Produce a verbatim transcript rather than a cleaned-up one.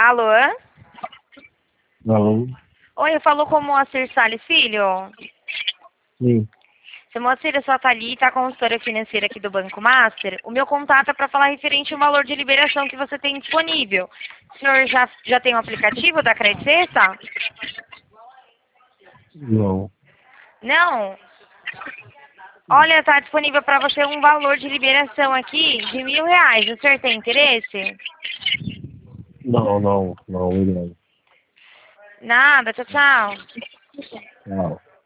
Alô? Alô? Oi, eu falo com o Moacir Salles Filho? Sim. Seu Moacir, eu sou a Thalita, a consultora financeira aqui do Banco Master. O meu contato é para falar referente ao valor de liberação que você tem disponível. O senhor já, já tem o aplicativo da Credicesta? Não. Não? Olha, está disponível para você um valor de liberação aqui de mil reais. O senhor tem interesse? Não, não, não, obrigado. Nada, tchau, tchau. Tchau.